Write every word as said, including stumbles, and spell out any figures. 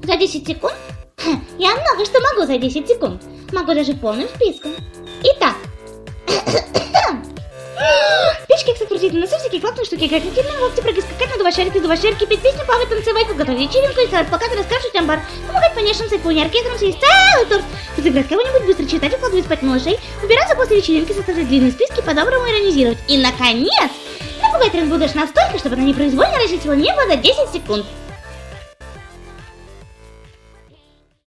За десять секунд? Я много что могу за десять секунд. Могу даже полным списком. Итак. Печь, кексы, крутить на носу, всякие классные штуки, играть на кирне, локти, прыгать, скакать, надувать шарик, издувать шарики, петь песни, плавать, танцевать, готовить вечеринку, рисовать плакаты, раскрашивать амбар, помогать понежным, сайпуне, оркестром, съесть целый торт, разыграть кого-нибудь, быстро читать, укладывать спать малышей, убираться после вечеринки, составлять длинные списки, по-доброму иронизировать. И, наконец, напугать Рейнбоу Дэш настолько, чтобы она непроизвольно рассчитывала небо за десять секунд.